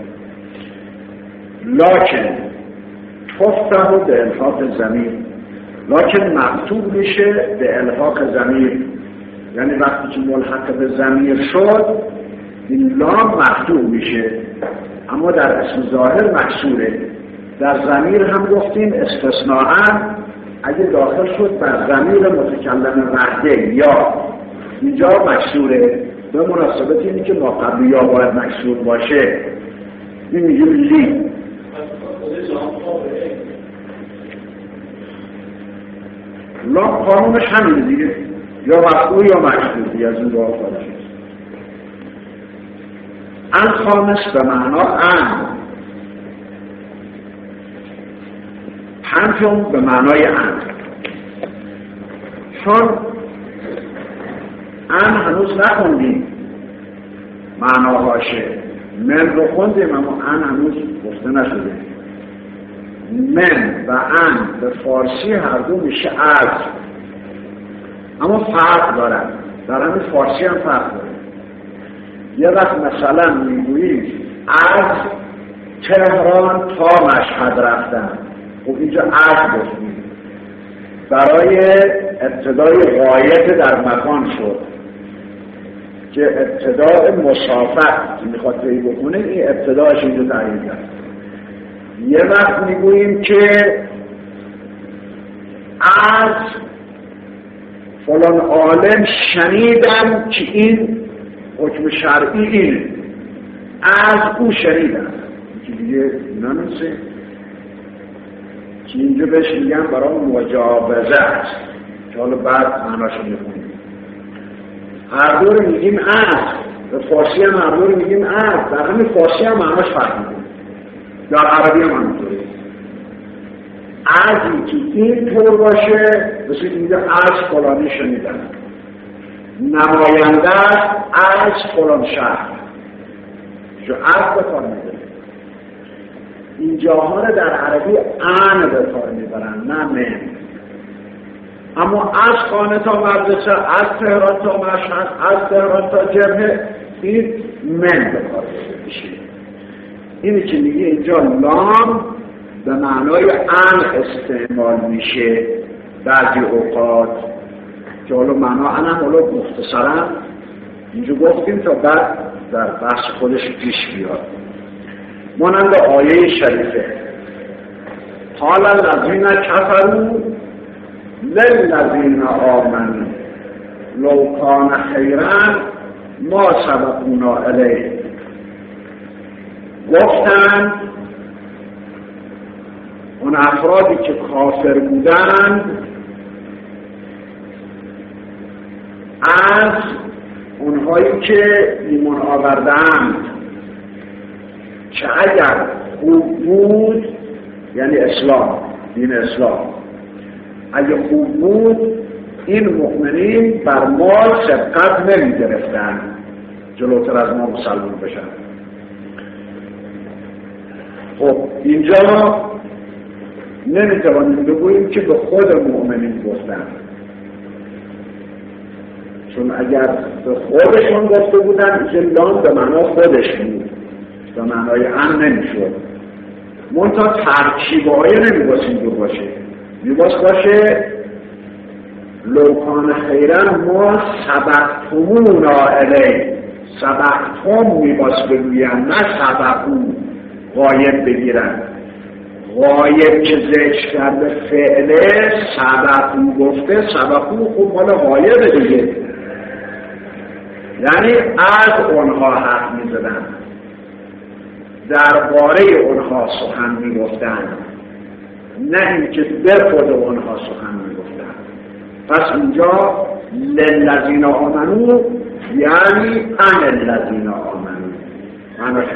لکن تفتح به الحاق ضمیر، لکن مکتوب میشه به الحاق ضمیر، یعنی وقتی که ملحق به ضمیر شد این لام مکتوب میشه، اما در اسم ظاهر مکسوره. در ضمیر هم گفتیم استثناءً اگه داخل شد بر ضمیر متکلم وحده یا، اینجا مکسوره. به مناسبت اینی که ما قبلی یا باید مکسور باشه، این میگه لی. لام قانونش همین دیگه، یا مقبول یا مکسور دیگه، از این دعا خارج. ان خامس به معنا ان، پنجم به معنای ان. چون ان هنوز نخوندیم معناهاشه، من رو خوندیم اما ان هنوز گفته نشده. من و ان به فارسی هر دو میشه از، اما فرق دارن، در همین فارسی هم فرق داره. یه وقت مثلا میگوییم از تهران تا مشهد رفتن، خب اینجا از گفتیم، برای ابتدای غایت در مکان شد که ابتدای مسافت که میخواد طی بکنه، این ابتدایش اینجا تعیین کرد. یه وقت میگوییم که از فلان عالم شنیدم که این حکم شرعی اینه، از او شنیدم، که دیگه نمیشه که اینجا بهش میگن برای مجاوزه است، که حالا بعد معناشو میخونیم. هر دو رو میگیم از، به فارسی هم هر دو رو میگیم از، در همین فارسی هم معناش فرق میکنه، در عربی هم همینطوره. ازی که این طور باشه مثل اینجا از فلانی شنیدن، نماینده از فلان شهر، جو از بکار میده. اینجاها رو در عربی ان بکار میبرن، نه من. اما از خانه تا مدرسه، از تهران تا مشهد، از تهران تا جبهه، این من بکار میشه. اینی که میگه اینجا لام به معنای ان استعمال میشه بعضی اوقات، که حالا معنا ان هم حالا مختصرا اینجا گفتیم تا بعد در بحث خودش پیش بیاد. مانند آیه شریفه قال الذین کفروا للذین آمنوا لو کان خیرا ما سبقونا الیه. گفتند اون افرادی که کافر بودند از اونهایی که ایمان آوردند که اگر خوب بود، یعنی اسلام، دین اسلام، اگه خوب بود این مؤمنین بر ما سبقت نمی گرفتن جلوتر از ما مسلمان بشن. خب اینجا نمیتوانیم بگوییم که به خود مؤمنین گفتن، چون اگر به خودشون گفته بودن که لام به معنا خودش بود، به معنای ان نمیشد. منتها ترکیب آیه نمیباسیم دو باشه، میباس باشه لو کان خیرا ما سبقتمونا الیه. سبقتم میباس بگوین، نه سبقو غایب بگیرن. غایب که ذکر کرده فعله سبقو گفته، سبقو خوب مال غایب دیگه، یعنی از اونها حرف میزدن، درباره اونها سخن میگفتن، نه اینکه به خود اونها سخن میگفتن. پس اینجا للذین آمنو یعنی ان الذین آمنو معناش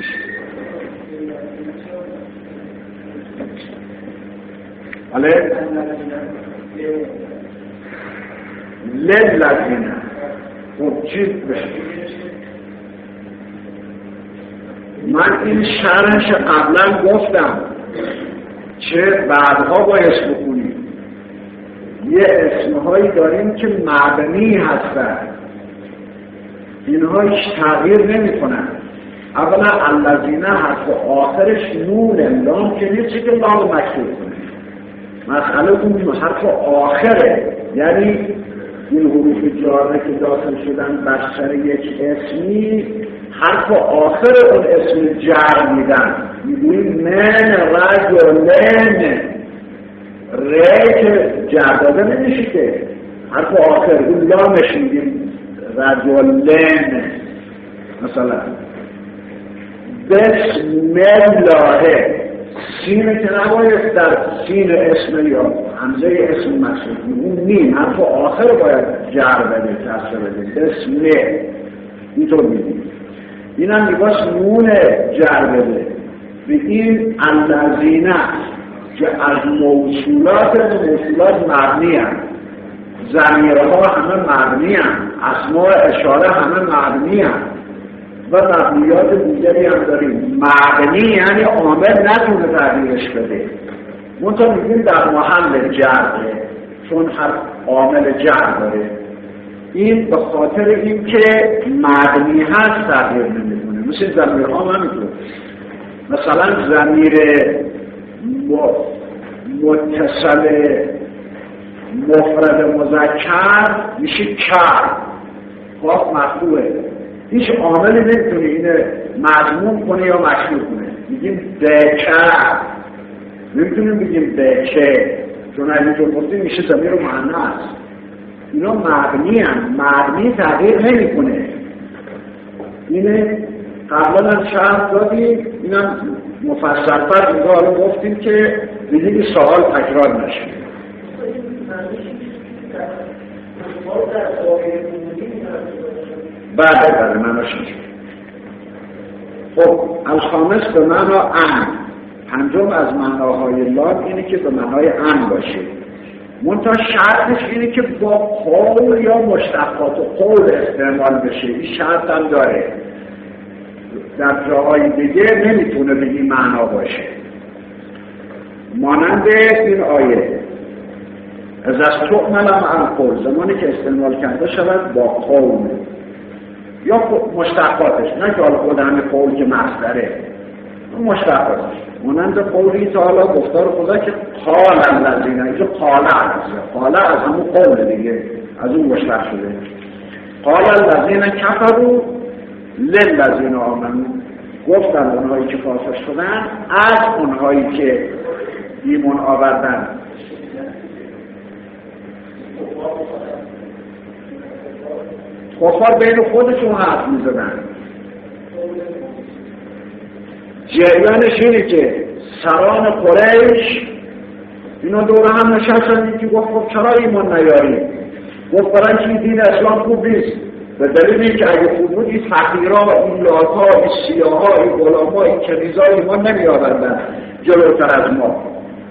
بله للذین. خب چی بشه؟ من این شرحش قبلا گفتم چه بعدها باید بکنیم. یه اسمهایی داریم که مبنی هستن، اینها هیچ تغییر نمی کنن. اولا الذین حرف آخرش نون لام که نیست که لام مکتوب کنه. مسئله اون حرف آخره، یعنی این حروف جاره که داخل شدن بر سر یک اسمی حرف آخر اون اسم جر میدن. میگوییم من رجلن، ره که جر داده نمیشه که حرف آخر اون لامش میگیم رجلن. مثلا بسم الله، سینه که نباید در سین اسم یا همزه اسم مقصود، اون نیم حرف آخر باید جر بده، کسر بده. بسم اینطور میگیم. این هم میباس نون جر بده. بگیم الذین که از موصولات موصولات مبنی هم، ضمیرها همه مبنی هم، اسماء اشاره همه مبنی هم و مبنیات دیگری هم داریم. مبنی یعنی عامل نتونه تغییرش بده، منطقه میگیم در محل جره، چون هر عامل جر داره. این به خاطر این که مبنی هست تغییر نمیکنه. مثل ضمیرها هم همینطور. مثلا ضمیر متصل مفرد مذکر میشه کر، خاص مفتوحه، هیچ عاملی نمیتونه اینه مضموم کنه یا مشروع کنه. میگیم بکر، نمیتونیم بگیم بکه، چون اینجور گفتیم میشه ضمیر مؤنث. اینا مبنی هم، مبنی تغییر نمی کنه. اینه قبلا هم شرح دادیم، اینم مفصل‌تر اینجا حالا گفتیم که دیگه سوال تکرار نشه. بعد بله معناش میشه. خب الخامس به معنا ان. پنجم از معناهای لام اینه که به معنای ان باشه. منتها شرطش اینه که با قول یا مشتقات قول استعمال بشه. این شرط هم داره. در جاهای دیگه نمیتونه به این معنا باشه. مانند این آیه از از تؤمن مع القول، زمانی که استعمال کرده شود با قول یا مشتقاتش، نه که حالا خود همه قول که مصدره، مشتقاتش. مانند قولی تعالی گفتار خدا که قال الذین، اینجا قال هست، قال از همون قول دیگه، از اون مشتق شده. قال الذین کفروا للذین آمنوا، گفتن اونهایی که کافر شدن از اونهایی که ایمان آوردن. کفار بین خودشون حرف میزدن. جریانش اینه که سران قریش اینا دور هم نشستن که گفت خب چرا ایمان نیاری؟ گفت برای که دین اسلام خوب نیست، به دلیل اینکه اگه خوب بود این فقیرها، این لاتها، این سیاها، این غلاما، این کنیزا ایمان نمی آوردن جلوتر از ما.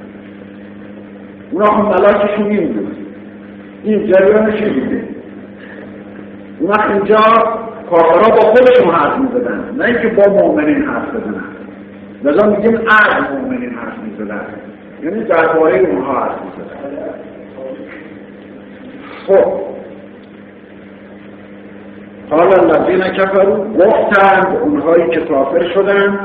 اونا هم ملاکشون این بود. این جریانش این اون وقت اینجا کافرها با خودشون حرف میزدن، نه اینکه با مؤمنین حرف بزنن. لذا میگیم از مؤمنین حرف میزدن، یعنی درباره اونها حرف میزدن. خب حالا الذین کفروا، گفتند اونهایی که کافر شدن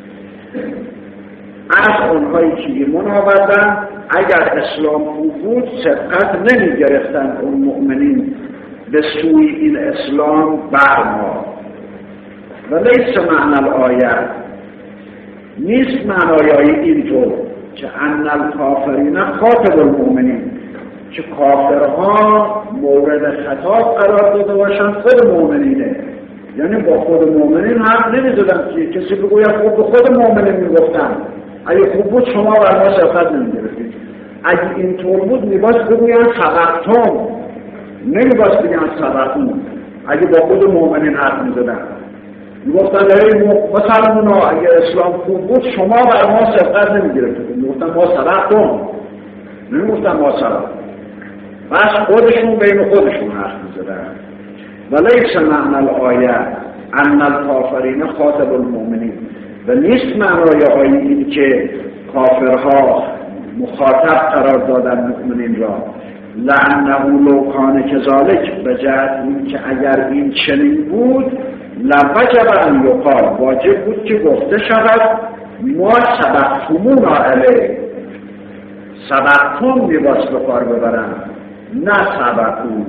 از اونهایی که ایمان آوردن اگر اسلام خوب بود سبقت نمی گرفتن اون مؤمنین به سوی این اسلام بر ما. و لیس معنی الآیه، نیست معنای اینطور که ان الکافرین خاطب المؤمنین، که کافرها مورد خطاب قرار داده باشن خود مؤمنینه. یعنی با خود مؤمنین حرف نمیزدن که کسی بگوید خب به خود مؤمنین میگفتن اگه خوب بود شما بر ما سبقت نمیگرفتید. اگه اینطور بود میباید بگوید سبقتم، نمیباید بگوید سبقتون. اگه با خود مؤمنین حرف میزدن میگفتن مثلا اونا اگه اسلام خوب بود شما بر ما سبقت نمیگرفتید، میگفتن ما سبقتم، نمیگفتن ما سبقتم. بس خودشون بین خودشون حرف میزدن. و لیس معنی الآیه ان الکافرین خاطب المؤمنین، و نیست معنای آیه این که کافرها مخاطب قرار دادن مؤمنین را. لعنه لو کان کذالک، به جهت این که اگر این چنین بود لوجب ان یقال، واجب بود که گفته شود ما سبقتمونا علیه، سبقتم میباس به کار ببرن نه سبقون.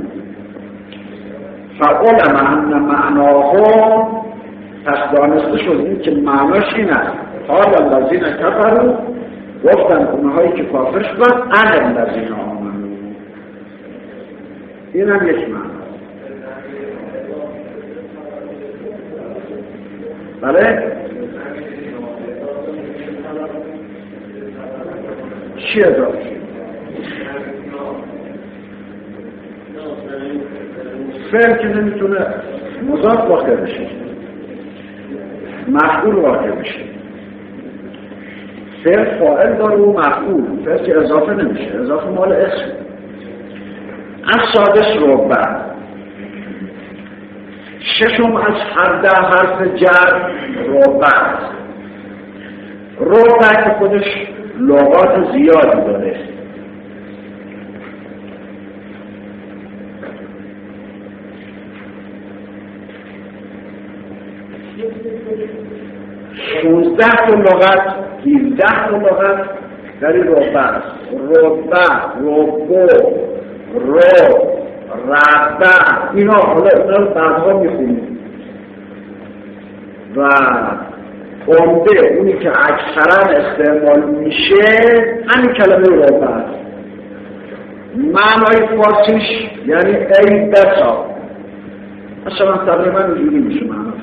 فعلم ان معناها، پس دانسته شد این که معناش این است. قال الذین کفروا، گفتن اونهایی که کافر شدن ان الذین آمنوا. این هم یک معنی. بله؟ چی اضافه شد؟ فعل که نمیتونه مضاف واقع بشه، مفعول واقع بشه. فعل فاعل داره و مفعول، فعل که اضافه نمیشه، اضافه مال اسم. از سادس ربع، ششم از هر ده حرف جر ربع. ربع که خودش لغات زیادی داره. شونزده تا لغت، هیزده تا لغت در این ربع است. ربع، ربع، رو، ربع، اینا حالا اینا رو بعدها میخونیم. و عمده اونی که اکثرا استعمال میشه همین کلمه ربع است. معنای فارسیش یعنی ای بسا، مثلا تقریبا اینجوری میشه معناش.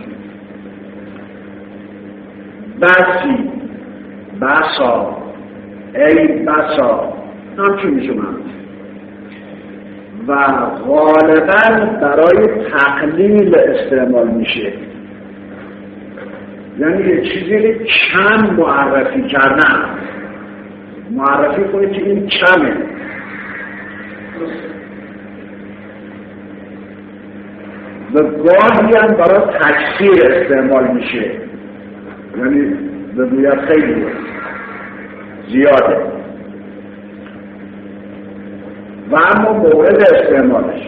بسی، بسا، ای بسا، همچون میشه معناش. و غالبا برای تقلیل استعمال میشه، یعنی یه چیزی کم معرفی کردن، معرفی کنید که این کمه. و گاهی هم برای تکثیر استعمال میشه، یعنی بگوید خیلی زیاده. و اما مورد استعمالش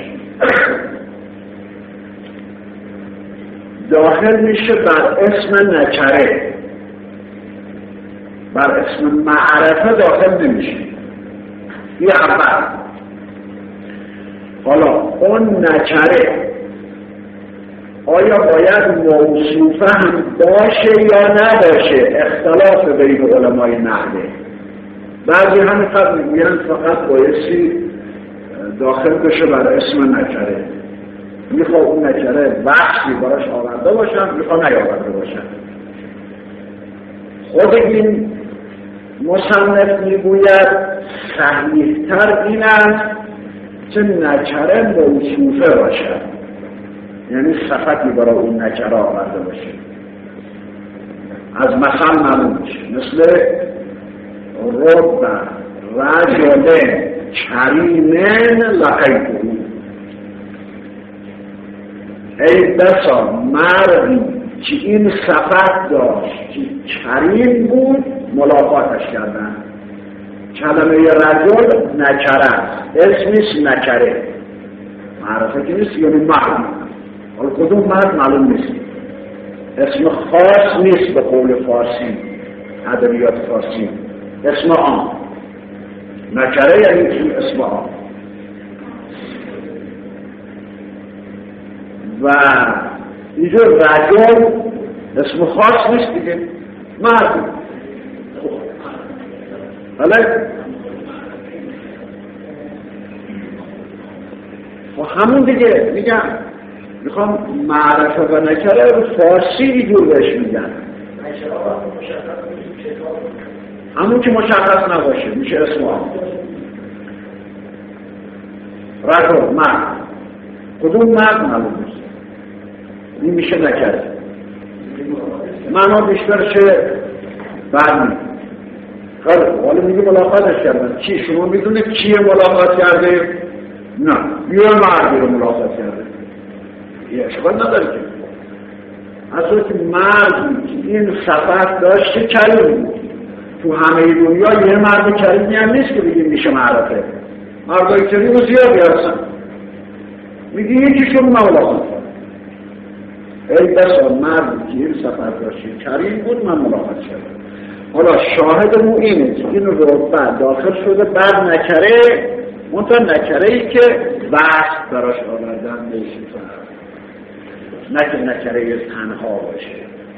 داخل میشه بر اسم نکره، بر اسم معرفه داخل نمیشه. این اول. حالا اون نکره آیا باید موصوفه هم باشه یا نباشه؟ اختلاف بین علمای نحوه. بعضی همین خط میگویند فقط بایستی داخل بشه بر اسم نکره، میخواه اون نکره وقتی براش آورده باشن، میخواه نیاورده باشن. خود این مصنف میگوید صحیح‌تر این است که نکره موصوفه باشد، یعنی صفتی برای اون نکره آورده باشه. از مثل معلوم میشه، مثل رب رجل کریمن لقیته، ای بسا مردی که این صفت داشت که کریم بود ملاقاتش کردن. کلمه رجل نکره است، اسمش نکره، معرفه که نیست، یعنی مرد. حالا کدوم مرد معلوم نیست، اسم خاص نیست به قول فارسی، ادبیات فارسی، اسم عام. نکره یعنی اسم عام. و اینجور رجل اسم خاص نیست دیگه، مرد. حالا و همون دیگه میگم میخوام معرفه و نکره رو فارسی اینجور بهش میگن، همون که مشخص نباشه میشه اسم عام. رجل مرد، کدوم مرد معلوم نیست، این میشه نکره. معنا بیشتر چه بعد خب حالا میگه ملاقاتش کردن. چی شما میدونه کیه ملاقات کرده؟ نه، یه مردی رو ملاقات کرده، یه اشکال نداره که اصلا که مردی که این صفت داشته کریم بود. تو همه دنیا یه مرد کریمی هم نیست که بگیم میشه معرفه. مردای کریم زیادی هستن، میگه یکیشون ملاقات کرد. ای بسا مردی که این صفت داشته کریم بود من ملاقات کردم. حالا شاهدمون اینه که این رتبه داخل شده بعد نکره، منتها نکره ای که وصف براش آوردن میشه، نه که نکره تنها باشه.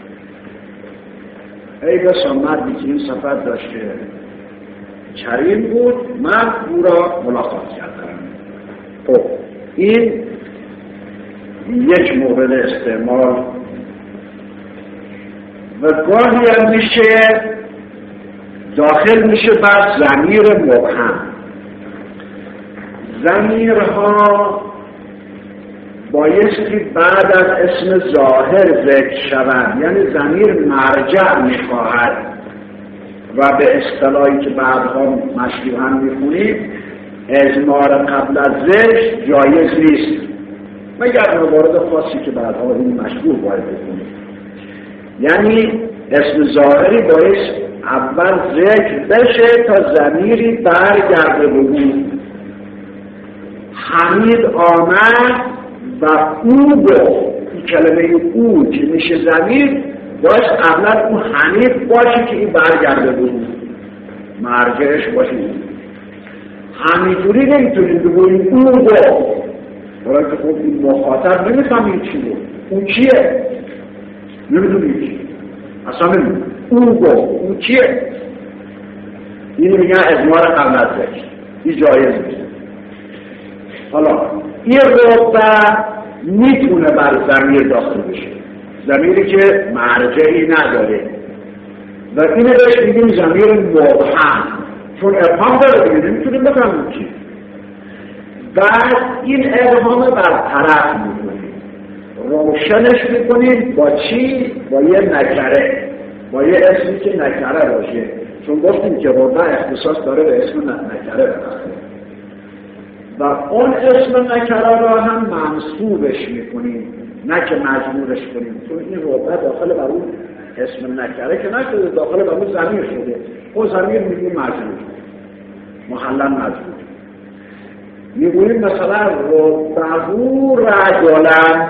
ای بسا مردی که این صفت داشته کریم بود من او را ملاقات کردم. خب این یک مورد استعمال. و گاهی هم میشه داخل میشه بر ضمیر مبهم. ضمیرها بایستی بعد از اسم ظاهر ذکر شود، یعنی ضمیر مرجع میخواهد و به اصطلاحی که بعدها مشروعاً میخونیم اضمار قبل از ذکر جایز نیست، مگر موارد خاصی که بعدها این مشروع باید بکنیم. یعنی اسم ظاهری باید اول ذکر بشه تا ضمیری برگرده بود. حمید آمد و او با این کلمه او که میشه ضمیر باید قبلا اون حمید باشه که این برگرده بود، مرجعش باشه. همینجوری نمیتونیم بگوییم او با، برای که خب این مخاطب نمیفهمیم چی بود، اون کیه؟ نمیدونیم چی، اصلا نمیدونیم او با، اون کیه؟ اینو میگن اضمار قبل از ذکر، این جایز میشه. حالا این رتبه میتونه بر ضمیر داخل بشه، ضمیری که مرجعی نداره و اینو بهش میگیم ضمیر مبهم، چون ابهام داره دیگه نمیتونیم بفهمیم چی. بعد این ابهام برطرف میکنیم، روشنش میکنیم با چی؟ با یه نکره، با یه اسمی که نکره باشه، چون گفتیم که رتبه اختصاص داره به اسم نکره باشه و اون اسم نکره را هم منصوبش میکنیم، نه که مجمورش کنیم، چون این رتبه داخل بر اون اسم نکره که نشده، داخل بر اون ضمیر شده، اون ضمیر میگیم مجمور، محلا مجمور. میگوییم مثلا رتبهو رجلن،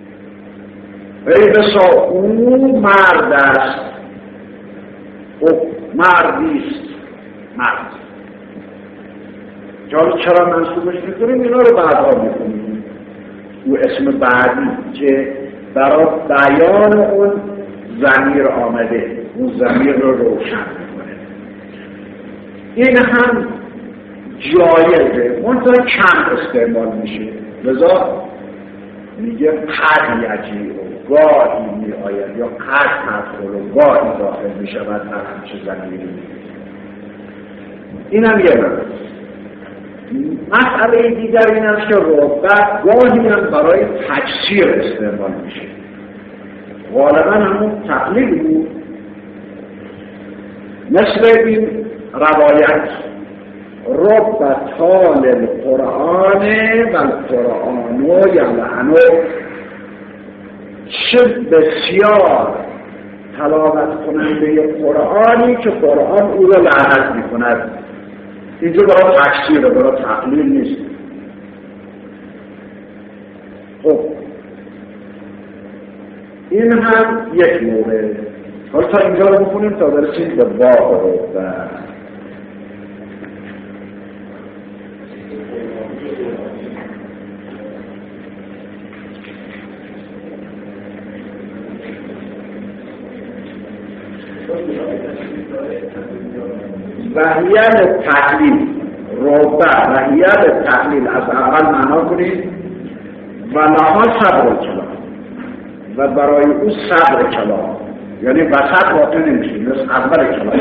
ای بسا او مرد است، او مردیست، مرد. جالب چرا منصوبش میکنیم؟ اینا رو بعدها میکنیم. او اسم بعدی که برای بیان اون ضمیر آمده، اون ضمیر رو روشن میکنه. این هم جایزه، منتها کم استعمال میشه، لذا میگه قد یجی و گاهی می آید یا قد تدخل و گاهی داخل می شود در همچه ضمیری. این هم یه مورد. مسئله دیگر این است که ربع گاهی هم برای تکثیر استعمال میشه. غالبا همون تقلیل بود، مثل این روایت رب طال القرآن و القرآن یلعنه، چه بسیار تلاوت کننده قرآنی که قرآن او را لعنت می کند. اینجا برای تکثیره، برای تقلیل نیست. خب این هم یک مورد. حالا تا اینجا رو بکنیم تا برسیم به باب رو. وحیت تقلیل ربع، وحیت تقلیل از اول معنا کنید و لها صبر کلام، و برای او صبر کلام، یعنی وسط واقع نمیشه، مثل اول کلام.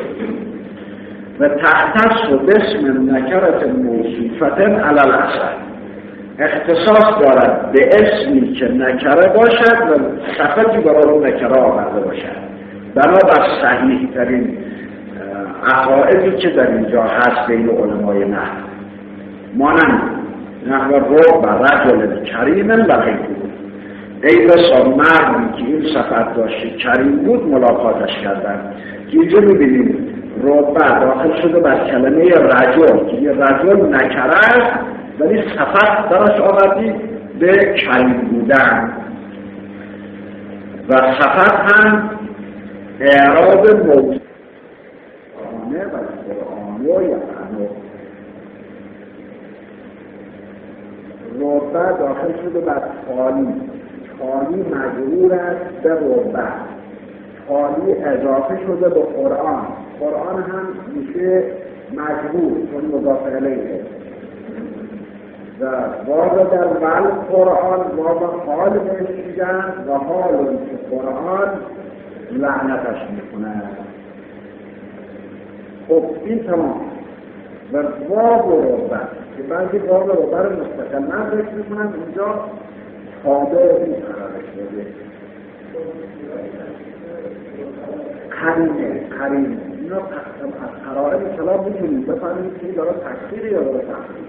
و تختص و بسم نکرت موصوفتن علی الاصل، اختصاص دارد به اسمی که نکره باشد و صفتی برای اون نکره آورده باشد، بنابر صحیح ترین عقایدی که در اینجا هست بین علمای نحو، مانند نحو ربع رجل کریم و غیره، ای بسا مردی که این صفت داشت کریم بود ملاقاتش کردن. که اینجا میبینیم ربع داخل شده بر کلمه رجل که یه رجل نکره است، ولی صفت درش آوردی به کریم بودن، و صفت هم اعراب موضوع و قرآن و یعنی ربع داخل شده بر خالی، خالی مجرور است به ربع، خالی اضافه شده به قرآن، قرآن هم میشه مجرور چون مضاف الیه، و واو در ول قرآن واو حال بهش میگن و حال که قرآن لعنتش میکنه. خب این تمام. و واو و ربع که بعضی واو و ربع رو مستقلن ذکر میکنن، اینجا تابع این قرارش بده قرینه قرینه اینا از قرائن کلام میتونیم بفهمیم که این داره تکثیر یا داره تحقیق.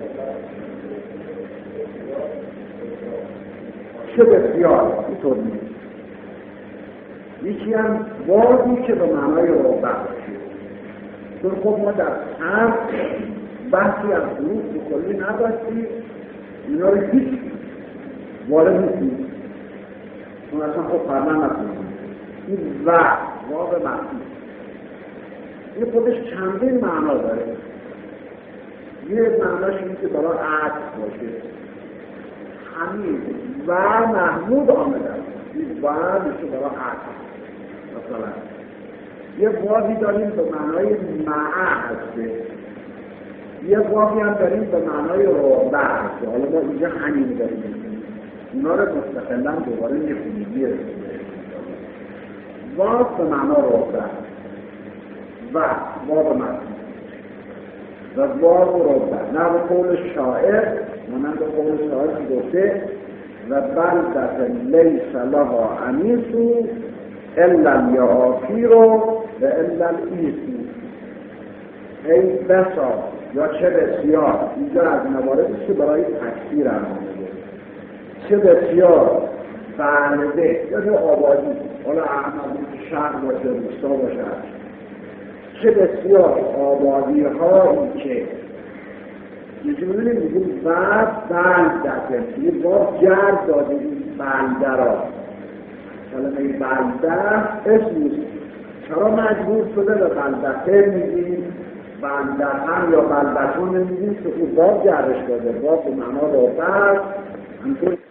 چه بسیار اینطور نیست. یکی هم واضی که به معنای ربع باشه، چون خب ما در هر بحثی از حروف بکلی نداشتیم، اینا رو هیچ وارد نیستیم، چون اصلا خب فرمان نکنیم. این و واو مخصوص این خودش چندین معنا داره. یه معناش اینه که برای عطف باشه، حمید و محمود آمده است، این و میشه برای عطف. مثلا یه واوی داریم به معنای معه هسته، یه واوی هم داریم به معنای ربع هسته. حالا ما اینجا همین داریم، اونا رو مستقلا دوباره نخونیگیه. واو به معنا ربع و واو معنی و واو ربع، نه به قول شاعر، مانند قول شاعر که گفته و بلدت لیس لها انیسو الا الیعافیر و الا الایسو، ای بسا یا چه بسیار، اینجا از مواردی که برای تکثیر آمده، چه بسیار بلده یعنی آبادی، حالا احمد شهر باشه روستا باشه، چه بسیار آبادی هایی که یه جمعه میگیم بعد بلده، یه باب جرد داده این بلده را، کلمه بلده اسم نیست، چرا مجبور شده به بلدته میگیم، بلده هم یا بلدتون نمیگیم که او باب جردش داده، باب به معنا رابط همطور